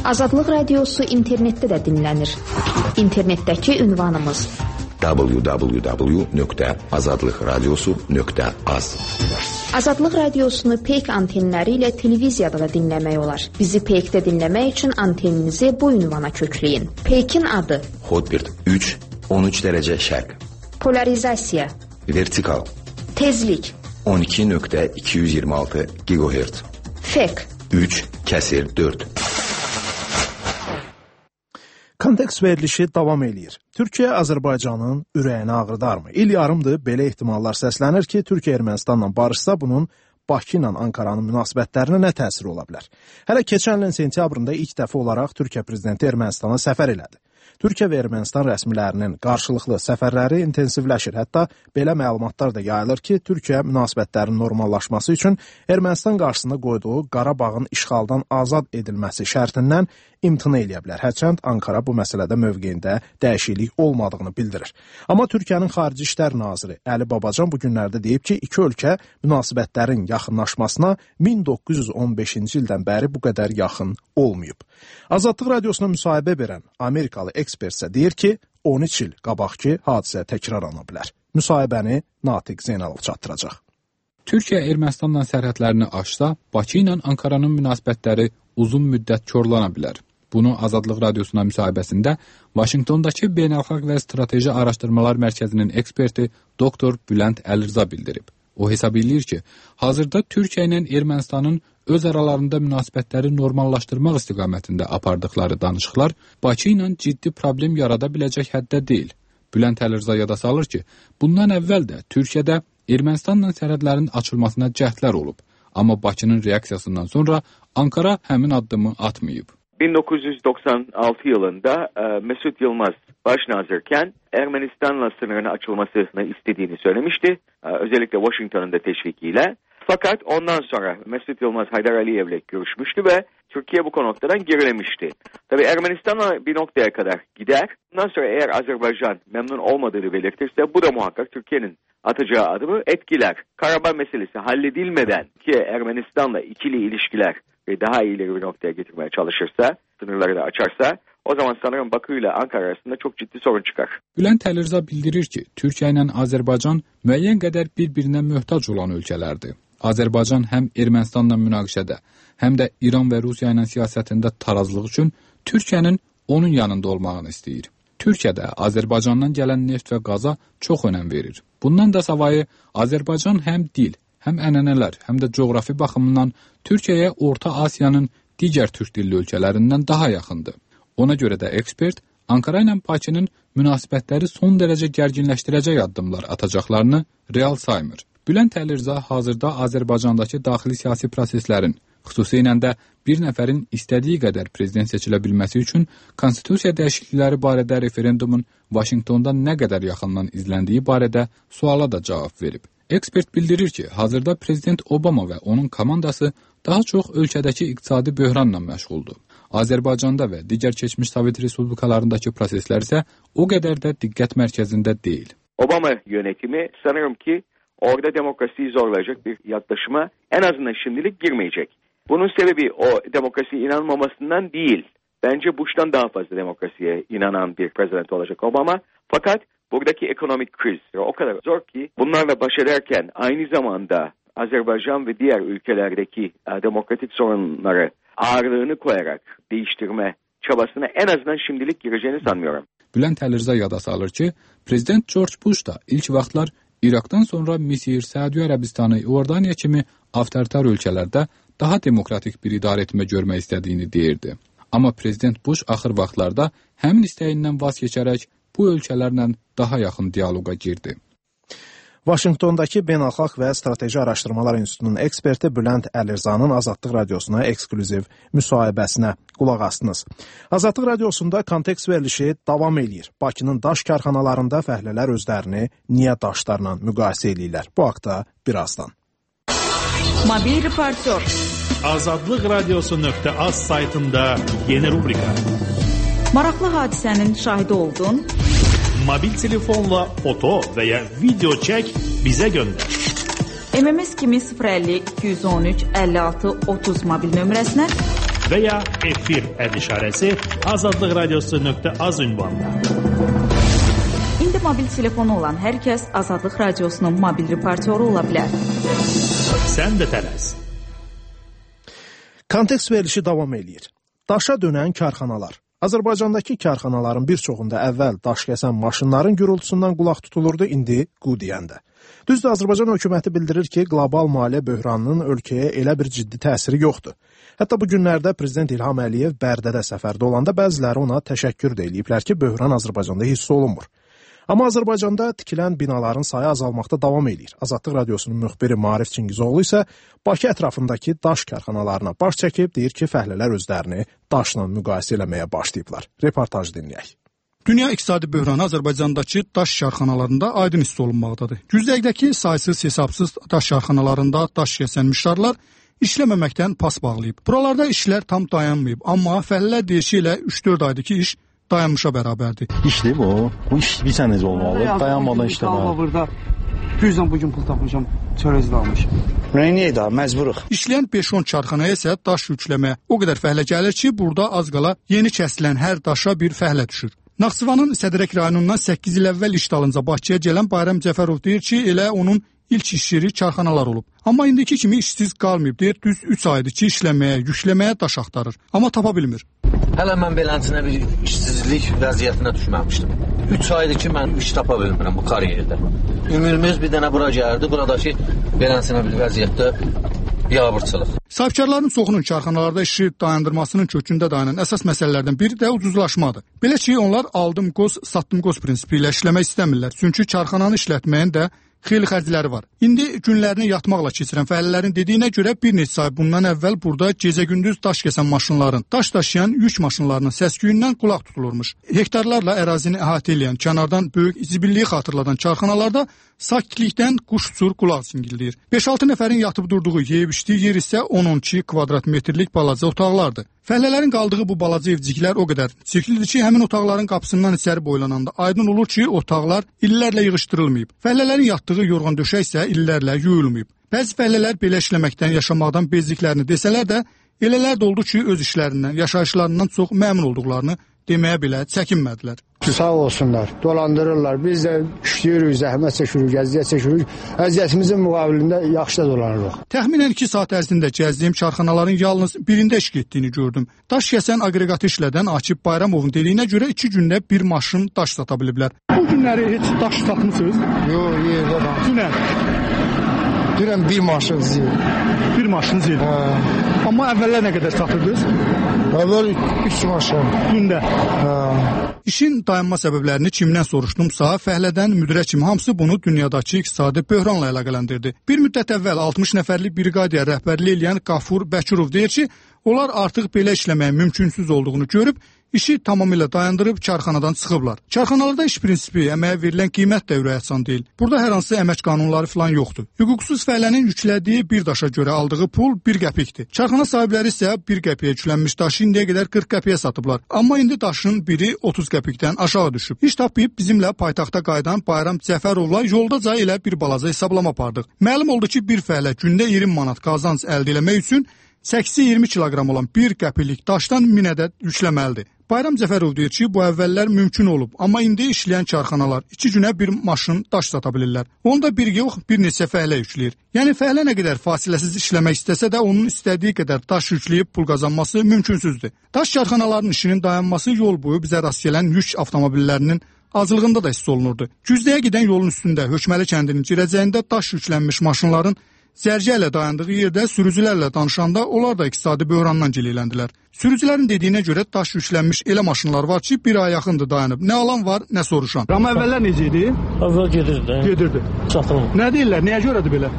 Azadlıq Radiosu internetdə də dinlənir. İnternetdəki ünvanımız www.azadlıqradiosu.az. Azadlıq Radiosunu peyk antenləri ilə televiziyada da dinləmək olar. Bizi peykdə dinləmək üçün anteninizi bu ünvana kökləyin. Peykin adı Hotbird 3, 13 dərəcə şərq. Polarizasiya Vertikal. Tezlik 12.226 GHz. Fek 3/4. Kontekst verilişi davam eləyir. Türkiyə Azərbaycanın ürəyini ağrıdarmı? İl yarımdır belə ehtimallar səslənir ki, Türkiyə Ermənistanla barışsa bunun Bakı ilə Ankaranın münasibətlərinə nə təsiri ola bilər? Hələ keçən ilin sentyabrında ilk dəfə olaraq Türkiyə prezidenti Ermənistana səfər elədi. Türkiyə və Ermənistan rəsmilərinin qarşılıqlı səfərləri intensivləşir. Hətta belə məlumatlar da yayılır ki, Türkiyə münasibətlərin normallaşması üçün Ermənistan qarşısında qoyduğu Qarabağın işğaldan azad edilməsi şərtindən imtina eləyə bilər. Hərçənd Ankara bu məsələdə mövqeyində dəyişiklik olmadığını bildirir. Amma Türkiyənin Xarici İşlər Naziri Əli Babacan bu günlərdə deyib ki, iki ölkə münasibətlərin yaxınlaşmasına 1915-ci ildən bəri bu qədər yaxın olmayıb. Azadlıq Radiosuna müsahibə verən Amerikalı ekspert isə deyir ki, 13 il qabaqki hadisə təkrarlana bilər. Müsahibəni Natiq Zeynalov çatdıracaq. Türkiyə Ermənistanla sərhədlərini aşsa, Bakı ilə Ankaranın münasibətləri uzun müddət korlana bilər. Bunu Azadlıq Radiosuna müsahibəsində Vaşinqtondakı Beynəlxalq və Strateji Araşdırmalar Mərkəzinin eksperti doktor Bülent Əlirza bildirib. O hesab edir ki, hazırda Türkiyə ilə Ermənistanın öz aralarında münasibətləri normallaşdırmaq istiqamətində apardıqları danışıqlar Bakı ilə ciddi problem yarada biləcək həddə deyil. Bülent Əlirza yada salır ki, bundan əvvəl də Türkiyədə Ermənistanla sərhədlərin açılmasına cəhdlər olub. Amma Bakının reaksiyasından sonra Ankara həmin addımı atmayıb. 1996 yılında Mesut Yılmaz başnazırken Ermenistan'la sınırın açılmasını istediğini söylemişti. Özellikle Washington'un da teşvikiyle. Fakat ondan sonra Mesut Yılmaz Haydar Aliyev'le görüşmüştü ve Türkiye bu noktadan gerilemişti. Tabii Ermenistan'a bir noktaya kadar gider. Bundan sonra eğer Azerbaycan memnun olmadığını belirtirse bu da muhakkak Türkiye'nin atacağı adımı etkiler. Karabağ meselesi halledilmeden ki Ermenistan'la ikili ilişkiler daha iyileri bir noktaya getirmeye çalışırsa, sınırları da açarsa, o zaman sanırım Bakı ile Ankara arasında çok ciddi sorun çıkar. Bülent Əlirza bildirir ki, Türkiyə ilə Azərbaycan müəyyən qədər bir-birinə möhtac olan ölkələrdir. Azərbaycan həm Ermənistanla münaqişədə, həm də İran və Rusiya ilə siyasətində tarazlıq üçün Türkiyənin onun yanında olmağını istəyir. Türkiyə də Azərbaycandan gələn neft və qaza çox önəm verir. Bundan da savayı Azərbaycan həm dil, həm ənənələr, həm də coğrafi baxımından Türkiyəyə Orta Asiyanın digər türk dilli ölkələrindən daha yaxındır. Ona görə də ekspert Ankara ilə Bakının münasibətləri son dərəcə gərginləşdirəcək addımlar atacaqlarını real saymır. Bülent Əlirza hazırda Azərbaycandakı daxili siyasi proseslərin, xüsusilə də bir nəfərin istədiyi qədər prezident seçilə bilməsi üçün konstitusiya dəyişiklikləri barədə referendumun Vaşinqtonda nə qədər yaxından izləndiyi barədə suala da cavab verib. Ekspert bildirir ki, hazırda prezident Obama və onun komandası daha çox ölkədəki iqtisadi böhranla məşğuldur. Azərbaycanda və digər keçmiş Sovet respublikalarındakı proseslər isə o qədər də diqqət mərkəzində deyil. Obama yönetimi sanırım ki orada demokrasiyi zorlayacak bir yaklaşıma en azından şimdilik girmeyecek. Bunun sebebi o demokrasiye inanmamasından değil. Bence Bush'tan daha fazla demokrasiye inanan bir prezident olacak Obama. Fakat buradaki ekonomik kriz o kadar zor ki bunlarla baş ederken aynı zamanda Azerbaycan ve diğer ülkelerdeki demokratik sorunları ağırlığını koyarak değiştirme çabasına en azından şimdilik gireceğini sanmıyorum. Bülent Əlirza yada salır ki, Prezident George Bush da ilk vaxtlar İraqdan sonra Misir, Səudiyyə Ərəbistanı, Iordaniya kimi avtoritar ölkələrdə daha demokratik bir idarəetmə görmək istədiyini deyirdi. Amma Prezident Bush axır vaxtlarda həmin istəyindən vaz keçərək bu ölkələrlə daha yaxın dialoqa girdi. Vaşinqtondakı Beynəlxalq və Strateji Araşdırmalar İnstitutunun eksperti Bülent Əlirzanın Azadlıq Radiosuna eksklüziv müsahibəsinə qulaq asdınız. Azadlıq Radiosunda kontekst verilişi davam eləyir. Bakının daş karxanalarında fəhlələr özlərini niyə daşlarla müqayisə eləyirlər? Bu haqda birazdan. Mobil reportör. Azadlıqradiosu.az saytında yeni rubrika. Maraqlı hadisənin şahidi oldun. Mobil telefonla foto veya video çek, bize gönder. MMS kimi 050 213 56 30 mobil nömrəsinə və ya efir # azadlıqradiosu.az ünvanında. İndi mobil telefonu olan hər kəs Azadlıq Radiosunun mobil reportyoru ola bilər. Sən də tələs. Kontekst verilişi davam eləyir. Daşa dönən karxanalar. Azərbaycandakı karxanaların bir çoxunda əvvəl daş kəsən maşınların gürültüsündən qulaq tutulurdu, indi qu deyəndə. Düzdür, Azərbaycan hökuməti bildirir ki, qlobal maliyyə böhranının ölkəyə elə bir ciddi təsiri yoxdur. Hətta bu günlərdə Prezident İlham Əliyev Bərdədə səfərdə olanda bəziləri ona təşəkkür də eləyiblər ki, böhran Azərbaycanda hiss olunmur. Amma Azərbaycanda tikilən binaların sayı azalmaqda davam edir. Azadlıq Radiosunun müxbiri Maarif Çingizoğlu isə Bakı ətrafındakı daş karxanalarına baş çəkib, deyir ki, fəhlələr özlərini daşla müqayisə eləməyə başlayıblar. Reportaj dinləyək. Dünya iqtisadi böhranı Azərbaycandakı daş karxanalarında aydın hiss olunmaqdadır. Güzdəqdəki saysız hesabsız daş karxanalarında daş kəsən müştarlar işləməməkdən pas bağlayıb. Buralarda işlər tam dayanmayıb, amma fəhlələr deyişi ilə 3-4 aydır ki, iş dayanmışa bərabərdir. İşdir bu. Bu iş bir sənəcə olmalı. Dayanmadan işləməli. Burada güclə bugün pul tapmışam, çörəzi də almışam. Niyə daha məcburuq? İşləyən 5-10 karxanaya isə daş yükləməyə o qədər fəhlə gəlir ki, burada az qala yeni kəsilən hər daşa bir fəhlə düşür. Naxçıvanın Sədrək rayonundan 8 il əvvəl iş dalınca Bakıya gələn Bayram Cəfərov deyir ki, elə onun ilk iş yeri karxanalar olub. Amma indiki kimi işsiz qalmayıb, deyir, düz 3 aydır ki, işləməyə, yükləməyə daş axtarır. Amma tapa bilmir. Hələ mən beləsinə bir işsizlik vəziyyətinə düşməmişdim. 3 aydır ki, mən iş tapa bilmirəm bu kariyerdə. Ümumimiz bir dənə bura gəldi, buradakı beləsinə bir vəziyyətdə biabırçılıq. Sahibkarların çoxunun karxanalarda işi dayandırmasının kökündə dayanan əsas məsələlərdən biri də ucuzlaşmadır. Belə ki, onlar aldım qoz, satdım qoz prinsipi ilə işləmək istəmirlər. Çünki karxananı işlətməyin də xeyli xərcləri var. İndi günlərini yatmaqla keçirən fəhlələrin dediyinə görə bir neçə ay bundan əvvəl burada gecə-gündüz daş kəsən maşınların, daş daşıyan yük maşınlarının səs-küyündən qulaq tutulurmuş. Hektarlarla ərazini əhatə edən, kənardan böyük zibilliyi xatırladan karxanalarda sakitlikdən quş uçur, qulaq cingildəyir. 5-6 nəfərin yatıb durduğu, yeyib içdiyi yer isə 10-12 kvadrat metrlik balaca otaqlardır. Fəhlələrin qaldığı bu balaca evciklər o qədər çirklidir ki, həmin otaqların qapısından içəri boylananda aydın olur ki, otaqlar illərlə yığışdırılmayıb. Fəhlələrin yatdığı yorğan döşək isə illərlə yuyulmayıb. Bəzi fəhlələr belə işləməkdən, yaşamaqdan bezdiklərini desələr də, elələr də oldu ki, öz işlərindən, yaşayışlarından çox məmnun olduqlarını deməyə belə çəkinmədilər. Sağ olsunlar, dolandırırlar. Biz də işləyirik, zəhmət çəkirik, əziyyət çəkirik. Əziyyətimizin müqabilində yaxşı da dolanırıq. Təxminən 2 saat ərzində gəzdiyim karxanaların yalnız birində iş getdiyini gördüm. Daş kəsən aqreqatı işlədən Akif Bayramovun dediyinə görə 2 gündə bir maşın daş sata biliblər. Bu günləri heç daş satmısınız? Yox, yerdə daş. Dünən? Dünən bir maşın zil. Bir maşın zil? Amma əvvəllər nə qədər satırdınız? Əvvəl 3 maşın. Gündə? İşin dayanma səbəblərini kimdən soruşdumsa, fəhlədən müdirə kimi hamısı bunu dünyadakı iqtisadi böhranla əlaqələndirdi. Bir müddət əvvəl 60 nəfərlik briqadiya rəhbərliyi eləyən Qafur Bəkirov deyir ki, onlar artıq belə işləməyin mümkünsüz olduğunu görüb, işi tamamilə dayandırıb karxanadan çıxıblar. Karxanalarda iş prinsipi, əməyə verilən qiymət də ürəkaçan deyil. Burada hər hansı əmək qanunları falan yoxdur. Hüquqsuz fəhlənin yüklədiyi bir daşa görə aldığı pul 1 qəpikdir. Karxana sahibləri isə 1 qəpiyə yüklənmiş daşı indiyə qədər 40 qəpiyə satıblar. Amma indi daşın biri 30 qəpikdən aşağı düşüb. İş tapıb bizimlə paytaxta qayıdan Bayram Cəfərovla yoldaca elə bir balaca hesablama apardıq. Məlum oldu ki, bir fəhlə gündə 20 manat qazanc əldə etmək üçün 80-20 kiloqram olan 1 qəpilik daşdan 1000 ədəd yükləməlidir. Bayram Cəfərov deyir ki, bu əvvəllər mümkün olub, amma indi işləyən karxanalar 2 günə bir maşın daş sata bilirlər. Onda bir yox, bir neçə fəhlə yükləyir. Yəni fəhlə nə qədər fasiləsiz işləmək istəsə də onun istədiyi qədər daş yükləyib pul qazanması mümkünsüzdür. Daş karxanalarının işinin dayanması yol boyu bizə rast gələn yük avtomobillərinin azlığında da hiss olunurdu. Güzdəyə gedən yolun üstündə Hökməli kəndinin girəcəyində daş yüklənmiş maşınların zərgə ilə dayandığı yerdə sürücülərlə danışanda onlar da iqtisadi böhrandan gilələndilər. Sürücülərin dediyinə görə daş yüklənmiş elə maşınlar var ki, bir ay yaxındır dayanıb. Nə alan var, nə soruşan. Amma əvvəllər necə idi? Əvvəl gedirdi. Gedirdi. Satılmır. Nə deyirlər? Nəyə görədir belə?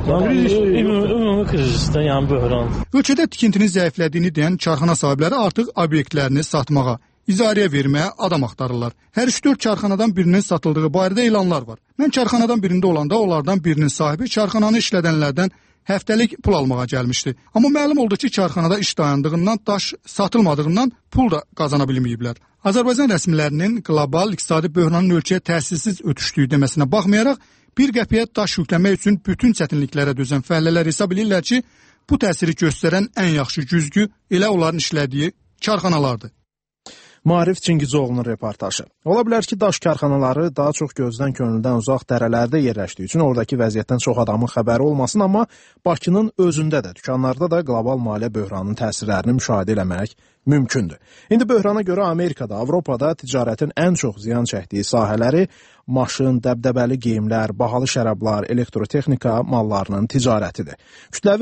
Ümumi krizisdə, yəni böhran. Ölkədə tikintinin zəiflədiyini deyən karxana sahibləri artıq obyektlərini satmağa, icarəyə verməyə adam axtarırlar. Hər 3-4 karxanadan birinin satıldığı barədə elanlar var. Mən karxanadan birində olanda onlardan birinin sahibi karxananı işlədənlərdən həftəlik pul almağa gəlmişdi. Amma məlum oldu ki, karxanada iş dayandığından, daş satılmadığından pul da qazana bilməyiblər. Azərbaycan rəsmilərinin qlobal iqtisadi böhranın ölkəyə təsirsiz ötüşdüyü deməsinə baxmayaraq, 1 qəpiyə daş yükləmək üçün bütün çətinliklərə dözən fəhlələr hesab edirlər ki, Bu təsiri göstərən ən yaxşı güzgü elə onların işlədiyi karxanalardır. Maarif Çingizoğlu'nun reportajı. Ola bilər ki, daş karxanaları daha çox gözdən könüldən uzaq dərələrdə yerləşdiyi üçün oradakı vəziyyətdən çox adamın xəbəri olmasın, amma Bakının özündə də, dükanlarda da qlobal maliyyə böhranının təsirlərini müşahidə eləmək mümkündür. İndi böhrana görə Amerikada, Avropada ticarətin ən çox ziyan çəkdiyi sahələri maşın, dəbdəbəli geyimlər, bahalı şərablar, elektrotexnika mallarının ticarətidir. Kütləvi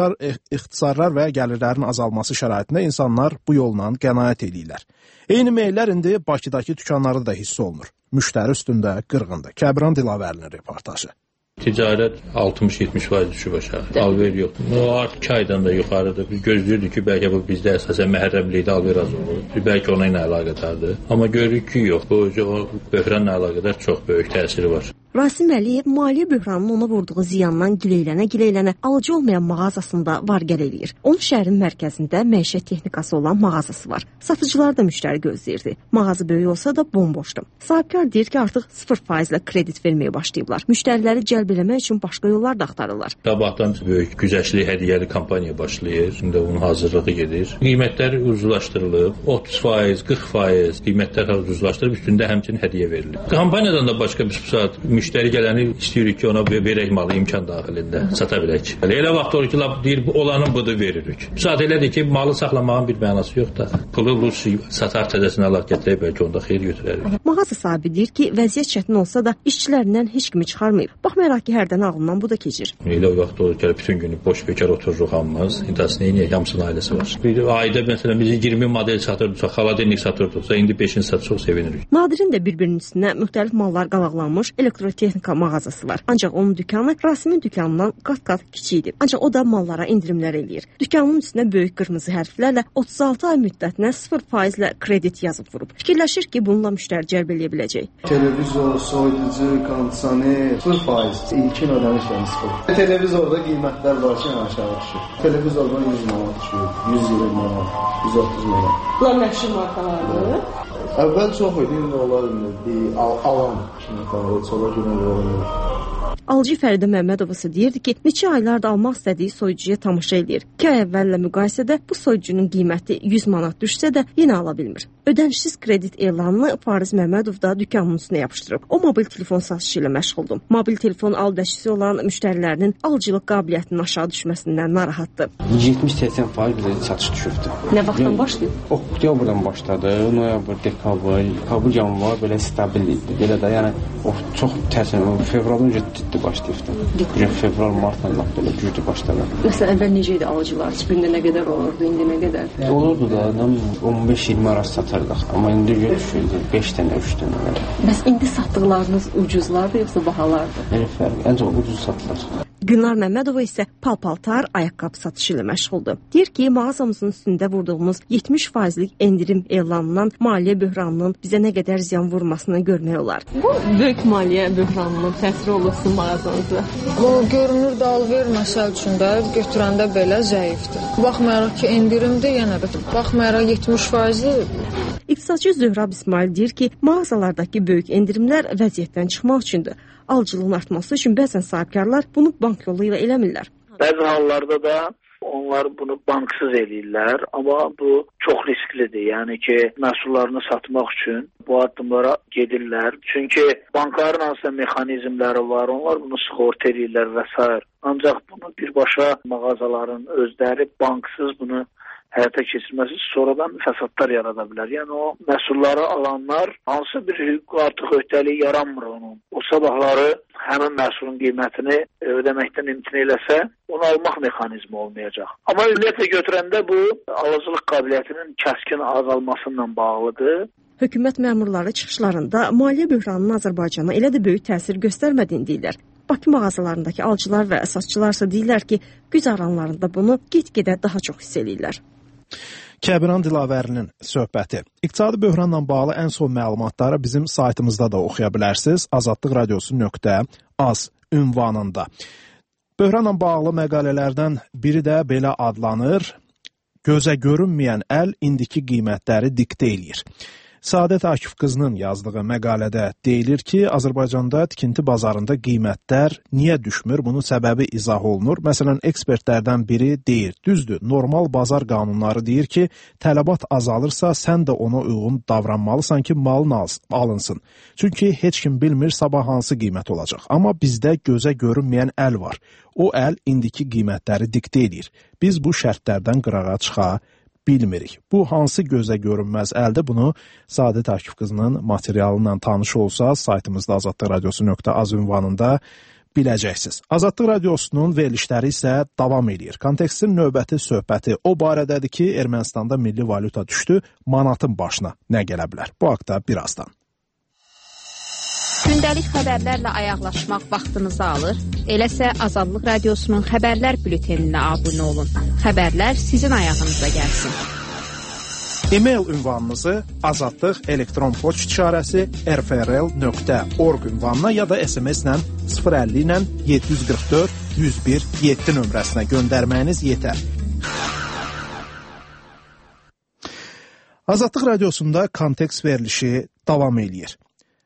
ixtisarlar və gəlirlərin azalması şəraitində insanlar bu yolla qənaət edirlər. Eyni meyllər indi Bakıdakı dükanlarda da hiss olunur. Müştəri üstündə qırğındır. Kəbran Dilavərlinin reportajı. Ticarət 60-70% düşüb aşağı. Alver yoxdur. O artıq 2 aydan da yuxarıdır. Biz gözləyirdik ki, bəlkə bu bizdə əsasən məhərrəmlikdə alver az olur. Bəlkə ona ilə əlaqədardır. Amma görürük ki, yox. Bu böhranla əlaqədar çox böyük təsiri var. Rasim Əliyev maliyyə böhranının ona vurduğu ziyandan gileylənə alıcı olmayan mağazasında var-gəl eləyir. Onun şəhərin mərkəzində məişət texnikası olan mağazası var. Satıcılar da müştəri gözləyirdi. Mağaza böyük olsa da bomboşdur. Sahibkar deyir ki, artıq 0% kredit verməyə başlayıblar. Müştəriləri cəlb eləmək üçün başqa yollar da axtarırlar. Sabahdan böyük güzəştli hədiyyəli kampaniya başlayır. İndi onun hazırlığı gedir. Qiymətlər ucuzlaşdırılıb. 30%, 40% qiymətlər ucuzlaşdırıb, üstündə həmçinin hədiyyə verilir. Kampaniyadan da başqa bir saat müştəri gələni istəyirik ki, ona verək malı imkan daxilində sata bilək. Elə vaxt olur ki, deyir, olanın budur veririk. Saat elədir ki, malı saxlamağın bir mənası yox da. Pulu satar təzəsinə alaq gətirək, bəlkə onda xeyir götürərik. Mağaza sahibi deyir ki, vəziyyət çətin olsa da işçilərindən heç kimi çıxarmayıb. Baxmayaraq ki, hərdən ağlından bu da keçir. Elə vaxt olur ki, bütün günü boş bekar otururuq hamımız. İntasını eləyək, hamısının ailəsi var. Bir ayda məsələn biz 20 model satırdıq, xaladenlik satırdıq. İndi 5-ini sat çox sevinirik. Nadirin də bir-birinin üstünə müxtəlif mallar qalaqlanmış elektrotexnika mağazası var. Ancaq onun dükanı Rasimin dükanından qat-qat kiçik idi. Ancaq o da mallara endirimlər eləyir. Dükanının üstünə böyük qırmızı hərflərlə 36 ay müddətinə 0% ilə kredit yazıb vurub. Fikirləşir ki, bununla müştəri cəlb eləyə biləcək. Televizor, soyuducu, kondisioner 0% ilkin ödəniş yəni 0%. Televizorda qiymətlər var ki, aşağı düşür. Televizordan 100 manat düşür, 120 manat, 130 manat. Bunlar məşhur markalardır. Əvvəl çox idi, indi olar indi alan kimi tanıyır, sonra günə verir. Alıcı Fəridə Məmmədova isə deyirdi ki, neçə aylarda almaq istədiyi soyucuya tamaşa edir. 2 ay əvvəllə müqayisədə bu soyucunun qiyməti 100 manat düşsə də yenə ala bilmir. Ödənişsiz kredit elanını Fariz Məmmədov da dükanının üstünə yapışdırıb. O mobil telefon satışı ilə məşğuldur. Mobil telefon aldıcısı olan müştərilərinin alıcılıq qabiliyyətinin aşağı düşməsindən narahatdır. 70-80% bizə satış düşübdü. Nə vaxtdan başlayıb? Oktyabrdan başladı. Noyabr, dekabr, yanvar belə stabil idi. Belə də yəni çox təsir. Fevraldan ciddi başlayıbdı. Fevral, martdan belə güclü başladı. Məsələn, əvvəl necə idi alıcılar? Gündə nə qədər olurdu, indi nə qədər? Olurdu da 15-20 arası satırdıq. Amma indi düşürdü 5 dənə, 3 dənə. Bəs indi satdıqlarınız ucuzlardır yoxsa bahalardır? Elə fərq. Ən çox ucuz satılır. Gülnar Məmmədova isə pal-paltar, ayaqqabı satışı ilə məşğuldur. Deyir ki, mağazamızın üstündə vurduğumuz 70%lik endirim elanından maliyyə böhranının bizə nə qədər ziyan vurmasını görmək olar. Bu böyük maliyyə böhranının təsiri olursun mağazanıza. O görünür də alver məsəl üçün də götürəndə belə zəifdir. Baxmayaraq ki, endirimdir yenə də. Baxmayaraq 70%-dir. İqtisadçı Zöhrab İsmail deyir ki, mağazalardakı böyük endirimlər vəziyyətdən çıxmaq üçündür. Alıcılığın artması üçün bəzən sahibkarlar bunu bank yolu ilə eləmirlər. Bəzi hallarda da onlar bunu banksız eləyirlər, amma bu çox risklidir. Yəni ki, məhsullarını satmaq üçün bu addımlara gedirlər. Çünki bankların hansısa mexanizmləri var, onlar bunu sığorta eləyirlər və s. Ancaq bunu birbaşa mağazaların özləri banksız bunu həyata keçirməsi sonradan fəsadlar yarada bilər. Yəni o məhsulları alanlar hansı bir hüquq artıq öhdəliyi yaranmır onun. O sabahları həmin məhsulun qiymətini ödəməkdən imtina eləsə, onu almaq mexanizmi olmayacaq. Amma ümumiyyətlə götürəndə bu alıcılıq qabiliyyətinin kəskin azalmasıyla bağlıdır. Hökumət məmurları çıxışlarında maliyyə böhranının Azərbaycana elə də böyük təsir göstərmədiyini deyirlər. Bakı mağazalarındakı alıcılar və əsasçılar isə deyirlər ki, güzəranlarında bunu get-gedə daha çox hiss eləyirlər. Kəbran Dilavərlinin söhbəti. İqtisadi böhranla bağlı ən son məlumatları bizim saytımızda da oxuya bilərsiniz. azadlıqradiosu.az ünvanında. Böhranla bağlı məqalələrdən biri də belə adlanır. Gözə görünməyən əl indiki qiymətləri diktə eləyir. Səadət Akif qızının yazdığı məqalədə deyilir ki, Azərbaycanda tikinti bazarında qiymətlər niyə düşmür? Bunun səbəbi izah olunur. Məsələn, ekspertlərdən biri deyir, düzdür, normal bazar qanunları deyir ki, tələbat azalırsa, sən də ona uyğun davranmalısan ki, malın alınsın. Çünki heç kim bilmir sabah hansı qiymət olacaq. Amma bizdə gözə görünməyən əl var. O əl indiki qiymətləri diktə edir. Biz bu şərtlərdən qırağa çıxa bilmirik. Bu hansı gözə görünməz əldir? Bunu Səadət Akif qızının materialından tanış olsa, saytımızda azadlıqradiosu.az ünvanında biləcəksiniz. Azadlıq Radiosunun verilişləri isə davam edir. Kontekstin növbəti söhbəti o barədədir ki, Ermənistanda milli valyuta düşdü, manatın başına nə gələ bilər? Bu haqda birazdan. Gündəlik xəbərlərlə ayaqlaşmaq vaxtınızı alır. Eləsə Azadlıq Radiosunun xəbərlər bülteninə abunə olun. Xəbərlər sizin ayağınıza gəlsin. E-mail ünvanınızı azadlıq elektron poçt işarəsi rfrl.org ünvanına ya da SMS-lə 050 ilə 744 101 7 nömrəsinə göndərməyiniz yetər. Azadlıq Radiosunda kontekst verilişi davam eləyir.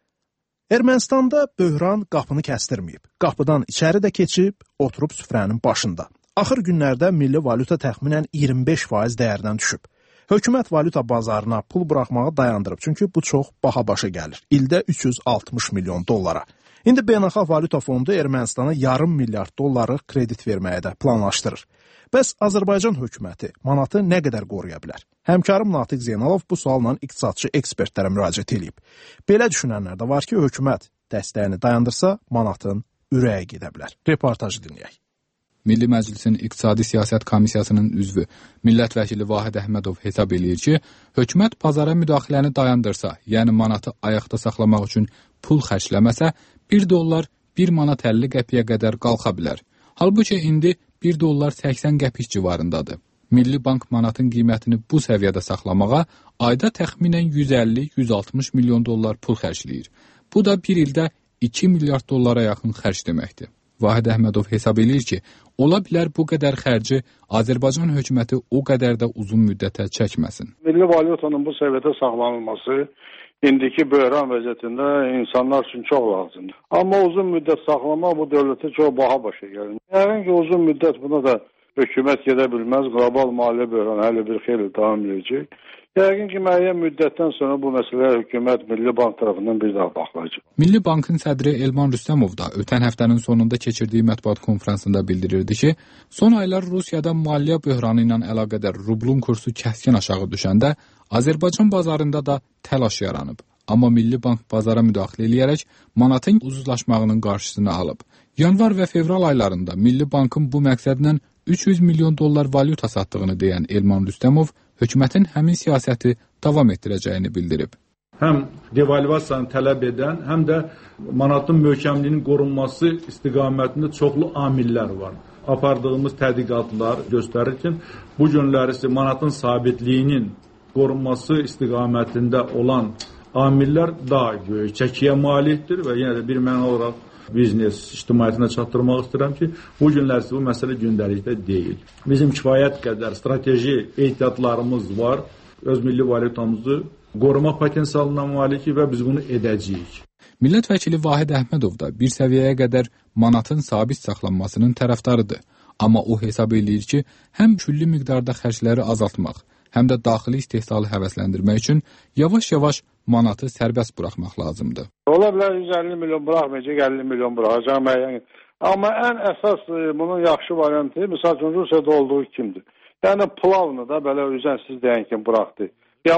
Ermənistanda böhran qapını kəstirməyib. Qapıdan içəri də keçib, oturub süfrənin başında. Axır günlərdə milli valyuta təxminən 25% dəyərdən düşüb. Hökumət valyuta bazarına pul buraxmağı dayandırıb, çünki bu çox baha başa gəlir. İldə 360 milyon dollara. İndi Beynəlxalq Valyuta Fondu Ermənistana yarım milyard dollarlıq kredit verməyə də planlaşdırır. Bəs Azərbaycan hökuməti manatı nə qədər qoruya bilər? Həmkarım Natiq Zeynalov bu sualla iqtisadçı ekspertlərə müraciət edib. Belə düşünənlər də var ki, hökumət dəstəyini dayandırsa, manatın ürəyə gedə bilər. Reportajı dinləyək. Milli Məclisin İqtisadi Siyasət Komissiyasının üzvü millət vəkili Vahid Əhmədov hesab eləyir ki, hökumət bazara müdaxiləni dayandırsa, yəni manatı ayaqda saxlamaq üçün pul xərcləməsə, 1 dollar 1 manat 50 qəpiyə qədər qalxa bilər. Halbuki indi 1 dollar 80 qəpik civarındadır. Milli Bank manatın qiymətini bu səviyyədə saxlamağa ayda təxminən 150-160 milyon dollar pul xərcləyir. Bu da bir ildə 2 milyard dollara yaxın xərc deməkdir. Vahid Əhmədov hesab eləyir ki, ola bilər bu qədər xərci Azərbaycan hökuməti o qədər də uzun müddətə çəkməsin. Milli valyutanın bu səviyyədə saxlanılması indiki böhran vəziyyətində insanlar üçün çox lazımdır. Amma uzun müddət saxlamaq bu dövlətə çox baha başa gəlir. Yəni ki, uzun müddət buna da hökumət gedə bilməz. Qlobal maliyyə böhranı hələ bir xeyli davam edəcək. Yəqin ki, müəyyən müddətdən sonra bu məsələyə hökumət Milli Bank tərəfindən bir daha baxılacaq. Milli Bankın sədri Elman Rüstəmov da ötən həftənin sonunda keçirdiyi mətbuat konfransında bildirirdi ki, son aylar Rusiyada maliyyə böhranı ilə əlaqədar rublun kursu kəskin aşağı düşəndə Azərbaycan bazarında da təlaş yaranıb. Amma Milli Bank bazara müdaxilə eləyərək manatın ucuzlaşmağının qarşısını alıb. Yanvar və fevral aylarında Milli Bankın bu məqsədlə 300 milyon dollar valyuta satdığını deyən Elman Rüstəmov hökumətin həmin siyasəti davam etdirəcəyini bildirib. Həm devalvasiyanı tələb edən, həm də manatın möhkəmliyinin qorunması istiqamətində çoxlu amillər var. Apardığımız tədqiqatlar göstərir ki, bu günləri manatın sabitliyinin qorunması istiqamətində olan amillər daha böyük çəkiyə malikdir və yenə də bir məna olaraq biznes ictimaiyyətinə çatdırmaq istəyirəm ki, bu günlər bu məsələ gündəlikdə deyil. Bizim kifayət qədər strateji ehtiyatlarımız var. Öz milli valyutamızı qoruma potensialına maliki və biz bunu edəcəyik. Millət vəkili Vahid Əhmədov da bir səviyyəyə qədər manatın sabit saxlanmasının tərəfdarıdır. Amma o hesab eləyir ki, həm külli miqdarda xərcləri azaltmaq, həm də daxili istehsalı həvəsləndirmək üçün yavaş-yavaş manatı sərbəst buraxmaq lazımdır. Ola bilər 150 milyon buraxmayacaq, 50 milyon buraxacaq müəyyən. Amma ən əsas bunun yaxşı variantı, misal üçün Rusiyada olduğu kimdir? Yəni plavını da belə üzənsiz deyən kimi buraxdı.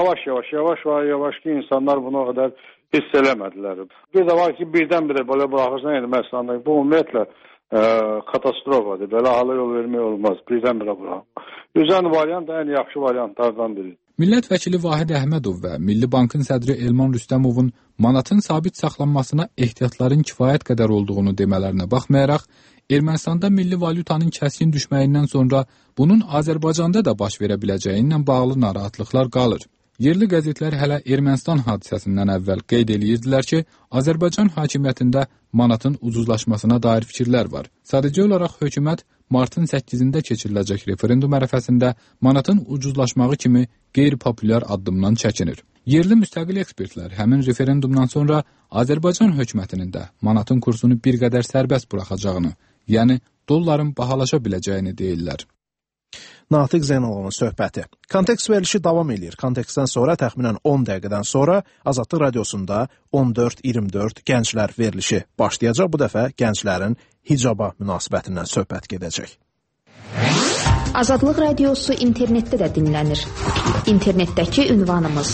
Yavaş ki, insanlar bunu o qədər hiss eləmədilər. Bir də var ki, birdən-birə belə buraxırsan, Ermənistanda bu ümumiyyətlə katastrofadır. Belə hala yol vermək olmaz. Birdən-birə buraxmaq. Üzən variant ən yaxşı variantlardan biridir. Millət vəkili Vahid Əhmədov və Milli Bankın sədri Elman Rüstəmovun manatın sabit saxlanmasına ehtiyatların kifayət qədər olduğunu demələrinə baxmayaraq, Ermənistanda milli valyutanın kəskin düşməyindən sonra bunun Azərbaycanda da baş verə biləcəyi ilə bağlı narahatlıqlar qalır. Yerli qəzetlər hələ Ermənistan hadisəsindən əvvəl qeyd edirdilər ki, Azərbaycan hakimiyyətində manatın ucuzlaşmasına dair fikirlər var. Sadəcə olaraq hökumət martın 8-də keçiriləcək referendum ərəfəsində manatın ucuzlaşmağı kimi qeyri-populyar addımdan çəkinir. Yerli müstəqil ekspertlər həmin referendumdan sonra Azərbaycan hökumətinin də manatın kursunu bir qədər sərbəst buraxacağını, yəni dolların bahalaşa biləcəyini deyirlər. Natiq Zeynalovun söhbəti. Kontekst verilişi davam edir. Kontekstdən sonra təxminən 10 dəqiqədən sonra Azadlıq radiosunda 14-24 gənclər verilişi başlayacaq. Bu dəfə gənclərin hicaba münasibətindən söhbət gedəcək. Azadlıq radiosu internetdə də dinlənir. İnternetdəki ünvanımız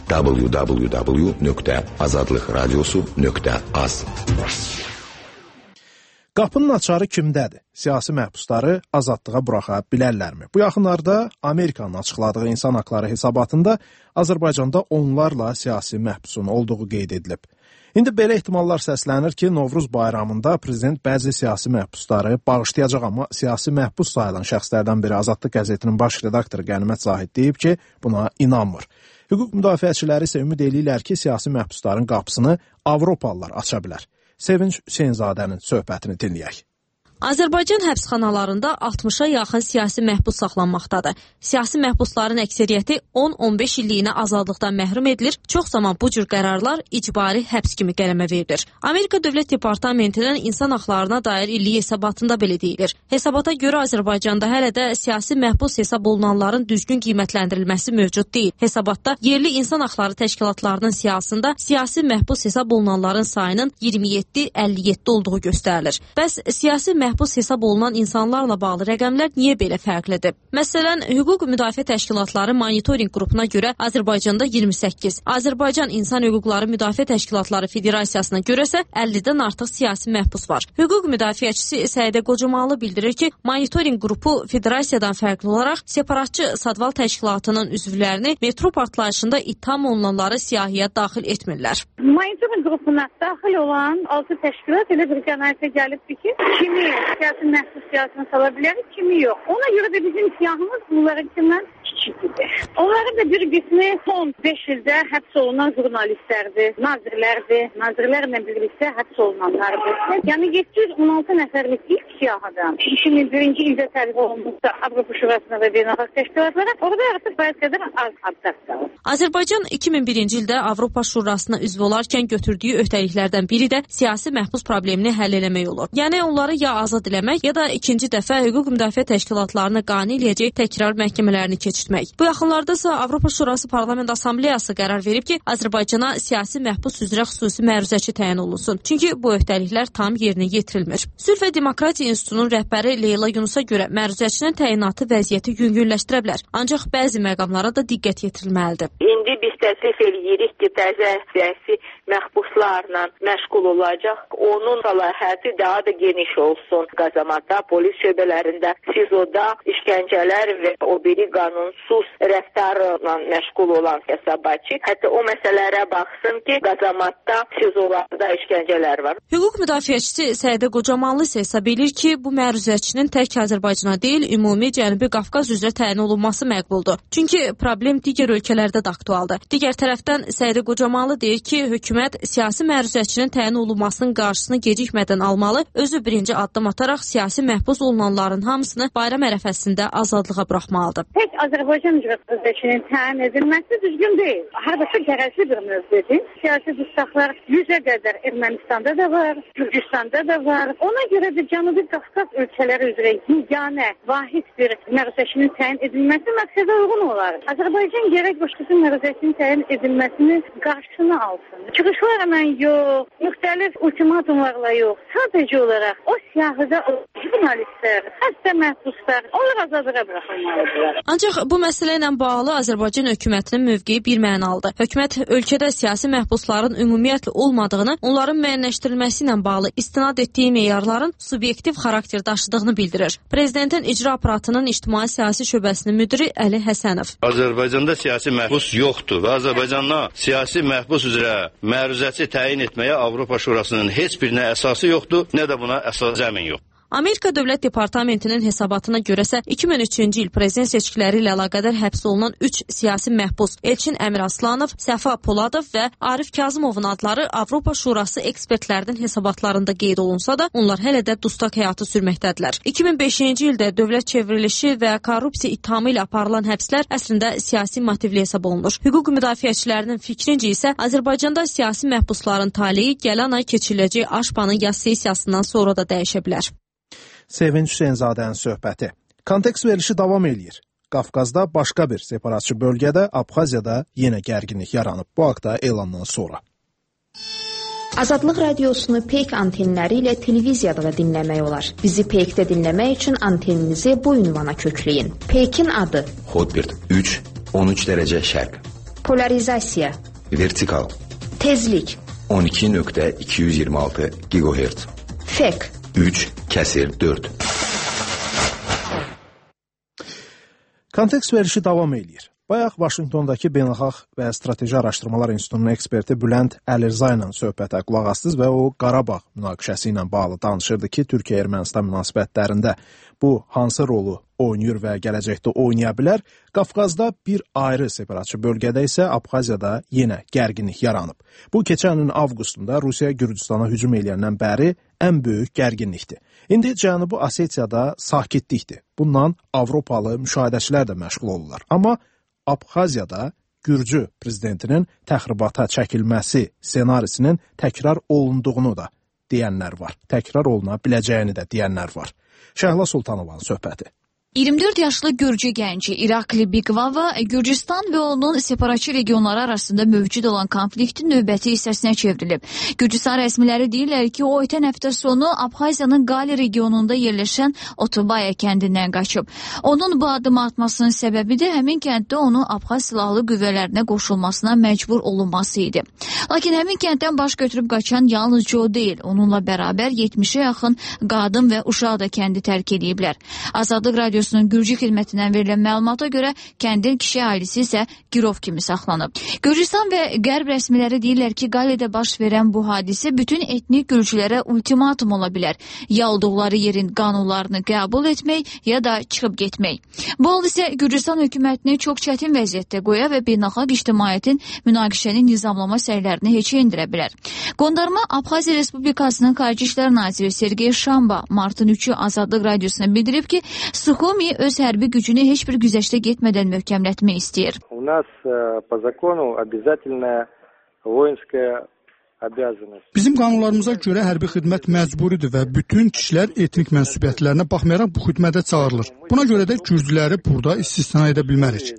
www.azadlıqradiosu.az. Qapının açarı kimdədir? Siyasi məhbusları azadlığa buraxa bilərlərmi? Bu yaxınlarda Amerikanın açıqladığı insan haqları hesabatında Azərbaycanda onlarla siyasi məhbusun olduğu qeyd edilib. İndi belə ehtimallar səslənir ki, Novruz bayramında prezident bəzi siyasi məhbusları bağışlayacaq, amma siyasi məhbus sayılan şəxslərdən biri Azadlıq qəzetinin baş redaktoru Qənimət Zahid deyib ki, buna inanmır. Hüquq müdafiəçiləri isə ümid eləyirlər ki, siyasi məhbusların qapısını Avropalılar aça bilər. Sevinç Hüseynzadənin söhbətini dinləyək. Azərbaycan həbsxanalarında 60-a yaxın siyasi məhbus saxlanmaqdadır. Siyasi məhbusların əksəriyyəti 10-15 illiyinə azadlıqdan məhrum edilir. Çox zaman bu cür qərarlar icbari həbs kimi qələmə verilir. Amerika Dövlət Departamentinin insan haqlarına dair illik hesabatında belə deyilir. Hesabata görə Azərbaycanda hələ də siyasi məhbus hesab olunanların düzgün qiymətləndirilməsi mövcud deyil. Hesabatda yerli insan haqları təşkilatlarının siyasında siyasi məhbus hesab olunanların sayının 27-57 olduğu göstərilir. Bəs siyasi məhbus hesab olunan insanlarla bağlı rəqəmlər niyə belə fərqlidir? Məsələn, Hüquq Müdafiə Təşkilatları Monitoring qrupuna görə Azərbaycanda 28, Azərbaycan İnsan Hüquqları Müdafiə Təşkilatları Federasiyasına görəsə 50-dən artıq siyasi məhbus var. Hüquq müdafiəçisi Səidə Qocamalı bildirir ki, Monitoring qrupu federasiyadan fərqli olaraq separatçı Sadval Təşkilatının üzvlərini metro partlayışında ittiham olunanları siyahıya daxil etmirlər. Monitoring qrupuna daxil olan 6 təşkilat elə bir qənaətə gəlibdir ki, kimi siyasi məhbus siyasına sala bilərik, kimi yox. Ona görə də bizim siyahımız bunlarınkindən kiçikdir. Onların da bir qismi son 5 ildə həbs olunan jurnalistlərdir, nazirlərdir, nazirlərlə birlikdə həbs olunanlardır. Yəni 716 nəfərlik ilk siyahadan 2001-ci ildə tərif olunmuşsa Avropa Şurasına və beynəlxalq təşkilatlara, orada artıq bəzi qədər az adlar qalır. Azərbaycan 2001-ci ildə Avropa Şurasına üzv olarkən götürdüyü öhdəliklərdən biri də siyasi məhbus problemini həll eləmək olur. Yəni onları ya azad eləmək, ya da ikinci dəfə hüquq müdafiə təşkilatlarını qane eləyəcək təkrar məhkəmələrini keçirtmək. Bu yaxınlarda isə Avropa Şurası Parlament Assambleyası qərar verib ki, Azərbaycana siyasi məhbus üzrə xüsusi məruzəçi təyin olunsun. Çünki bu öhdəliklər tam yerinə yetirilmir. Sülh və Demokratiya İnstitutunun rəhbəri Leyla Yunusa görə məruzəçinin təyinatı vəziyyəti yüngülləşdirə bilər. Ancaq bəzi məqamlara da diqqət yetirilməlidir. İndi biz təklif edirik ki, təzə siyasi məhbuslarla məşğul olacaq. Onun səlahiyyəti daha da geniş olsun. Qazamatda, polis şöbələrində, SİZO'da işgəncələr və o biri qanunsuz rəftarla məşğul olan hesabatçı hətta o məsələlərə baxsın ki, Qazamatda, SİZO'larda işgəncələr var. Hüquq müdafiəçisi Səidə Qocamalı isə hesab edir ki, bu məruzəçinin tək Azərbaycana deyil, ümumi Cənubi Qafqaz üzrə təyin olunması məqbuldur. Çünki problem digər ölkələrdə də aktualdır. Digər tərəfdən Səidə Qocamalı deyir ki, hökumət siyasi məruzəçinin təyin olunmasının qarşısını gecikmədən almalı, özü birinci addım ataraq siyasi məhbus olunanların hamısını bayram ərəfəsində azadlığa buraxmalıdır. Tək Azərbaycan məruzəçinin təyin edilməsi düzgün deyil. Hardasa gərəkli bir mövzudur. Siyasi dustaqlar 100-ə qədər Ermənistanda da var, Gürcüstanda da var. Ona görə də Cənubi Qafqaz ölkələri üzrə yeganə, vahid bir məruzəçinin təyin edilməsi məqsədə uyğun olar. Azərbaycan gərək başqası məruzəçinin təyin edilməsini qarşısına alsın. Çıxışlar hemen yox, müxtəlif ultimatumlarla yox. Sadəcə olaraq o siyahıda o jurnalistlər, hətta məhbuslar, onlar azadlığa buraxılmalıdırlar. Ancaq bu məsələ ilə bağlı Azərbaycan hökumətinin mövqeyi birmənalıdır. Hökumət ölkədə siyasi məhbusların ümumiyyətlə olmadığını, onların müəyyənləşdirilməsi ilə bağlı istinad etdiyi meyarların subyektiv xarakter daşıdığını bildirir. Prezidentin icra aparatının ictimai siyasi şöbəsinin müdiri Əli Həsənov. Azərbaycanda siyasi məhbus yoxdur və Azərbaycanda siyasi məhbus üzrə məruzəçi təyin etməyə Avropa Şurasının heç birinə əsası yoxdur, nə də buna əsas zəmin yox. Amerika Dövlət Departamentinin hesabatına görəsə 2003-cü il prezident seçkiləri ilə əlaqədar həbs olunan 3 siyasi məhbus Elçin Əmiraslanov, Səfa Poladov və Arif Kazımovun adları Avropa Şurası ekspertlərinin hesabatlarında qeyd olunsa da, onlar hələ də dustaq həyatı sürməkdədirlər. 2005-ci ildə dövlət çevrilişi və korrupsiya ittihamı ilə aparılan həbslər əslində siyasi motivli hesab olunur. Hüquq müdafiəçilərinin fikrincə isə Azərbaycanda siyasi məhbusların taleyi gələn ay keçiriləcək Aşpanın yaz sessiyasından sonra da dəyişə bilər. Sevinç Hüseynzadənin söhbəti. Kontekst verilişi davam eləyir. Qafqazda başqa bir separatçı bölgədə, Abxaziyada yenə gərginlik yaranıb. Bu haqda elandan sonra. Azadlıq radiosunu Peyk antenləri ilə televiziyada da dinləmək olar. Bizi Peykdə dinləmək üçün anteninizi bu ünvana kökləyin. Peykin adı: Hotbird 3, 13 dərəcə şərq. Polarizasiya: Vertikal. Tezlik: 12.226 GHz. Fek: 3/4. Kontekst verilişi davam eləyir. Bayaq Vaşinqtondakı Beynəlxalq və Strateji Araşdırmalar İnstitutunun eksperti Bülent Əlirza ilə söhbətə qulaq astınız və o Qarabağ münaqişəsi ilə bağlı danışırdı ki, Türkiyə-Ermənistan münasibətlərində bu hansı rolu oynayır və gələcəkdə oynaya bilər. Qafqazda bir ayrı separatçı bölgədə isə Abxaziyada yenə gərginlik yaranıb. Bu keçən ilin avqustunda Rusiya Gürcüstana hücum eləyəndən bəri ən böyük gərginlikdir. İndi Cənubi Osetiyada sakitlikdir. Bundan Avropalı müşahidəçilər də məşğul olurlar. Amma Abxaziyada Gürcü prezidentinin təxribata çəkilməsi senarisinin təkrar olunduğunu da deyənlər var. Təkrar oluna biləcəyini də deyənlər var. Şəhla Sultanovanın söhbəti. 24 yaşlı Gürcü gənci İrakli Bigvava Gürcüstan və onun separatçı regionları arasında mövcud olan konfliktin növbəti hissəsinə çevrilib. Gürcüstan rəsmiləri deyirlər ki, o ötən həftə sonu Abxaziyanın Qali regionunda yerləşən Otubaya kəndindən qaçıb. Onun bu addımı atmasının səbəbi də həmin kənddə onun Abxaz silahlı qüvvələrinə qoşulmasına məcbur olunması idi. Lakin həmin kənddən baş götürüb qaçan yalnızca o deyil, onunla bərabər 70'e yaxın qadın və uşaq da kəndi tərk ediblər. Azadlıq Radiosunun Gürcü xidmətindən verilən məlumata görə kəndin kişi ailesi isə girov kimi saxlanıb. Gürcüstan və Qərb rəsmiləri deyirlər ki, Qalidə baş verən bu hadisə bütün etnik Gürcülərə ultimatum ola bilər. Ya olduqları yerin qanunlarını qəbul etmək, ya da çıxıb getmək. Bu hal isə Gürcüstan hökumətini çox çətin vəziyyətdə qoya və beynəlxalq ictimaiyyətin münaqişəni nizamlama səylərini heçə indirə bilər. Qondarma Abxaziya Respublikasının Xarici İşlər Naziri Sergey Şamba martın 3'ü Azadlıq Radiosuna bildirib ki, Suxumi öz hərbi gücünü heç bir güzəştə getmədən möhkəmlətmək istəyir. У нас по закону обязательная воинская обязанность. Bizim qanunlarımıza görə hərbi xidmət məcburidir və bütün kişilər etnik mənsubiyyətlərinə baxmayaraq bu xidmətə çağırılır. Buna görə də Gürcüləri burada istisna edə bilmərik.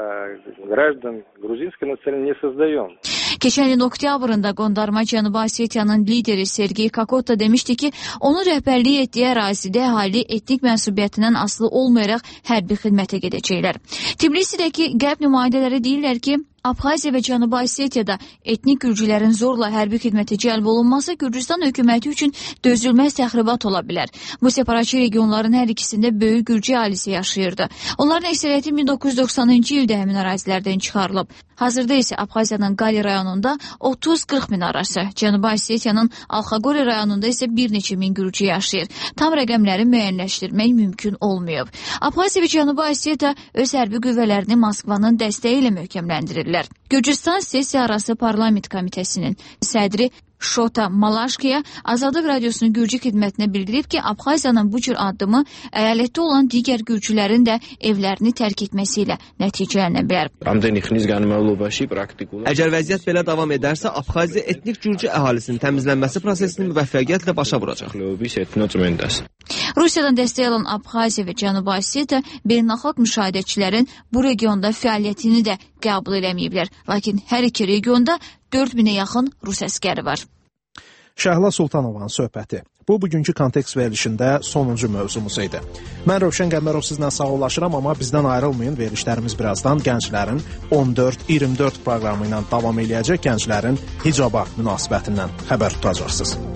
Keçən ilin oktyabrında qondarma Cənubi Osetiyanın lideri Sergey Kakota demişdi ki, onun rəhbərlik etdiyi ərazidə əhali etnik mənsubiyyətindən asılı olmayaraq hərbi xidmətə gedəcəklər. Tbilisidəki qərb nümayəndələri deyirlər ki, Abxaziya və Cənubi Osetiyada etnik Gürcülərin zorla hərbi xidmətə cəlb olunması Gürcüstan hökuməti üçün dözülməz təxribat ola bilər. Bu separatçı regionların hər ikisində böyük Gürcü ailesi yaşayırdı. Onların əksəriyyəti 1990-cı ildə həmin ərazilərdən çıxarılıb. Hazırda isə Abxaziyanın Qali rayonunda 30-40 min arası, Cənubi Osetiyanın Alxaqori rayonunda isə bir neçə min Gürcü yaşayır. Tam rəqəmləri müəyyənləşdirmək mümkün olmayıb. Abxaziya və Cənubi Osetiya öz hərbi qüvvələrini Moskvanın dəstəyi ilə möhkəmləndirirlər. Gürcüstan Sessiya Arası Parlament Komitəsinin sədri Şota Malaşkiya Azadlıq Radiosunun Gürcü xidmətinə bildirib ki, Abxaziyanın bu cür addımı əyalətdə olan digər Gürcülərin də evlərini tərk etməsi ilə nəticələnə bilər. Əgər vəziyyət belə davam edərsə, Abxaziya etnik Gürcü əhalisinin təmizlənməsi prosesini müvəffəqiyyətlə başa vuracaq. Rusiyadan dəstək alan Abxaziya və Cənubi Osetiya beynəlxalq müşahidəçilərin bu regionda fəaliyyətini də qəbul eləməyiblər. Lakin hər iki regionda 4000'e yaxın Rus əskəri var. Şəhla Sultanovanın söhbəti. Bu, bugünkü kontekst verilişində sonuncu mövzumuz idi. Mən Rövşən Qəmbərov sizlə sağollaşıram, amma bizdən ayrılmayın. Verilişlərimiz birazdan gənclərin 14-24 proqramı ilə davam eləyəcək. Gənclərin hicaba münasibətindən xəbər tutacaqsınız.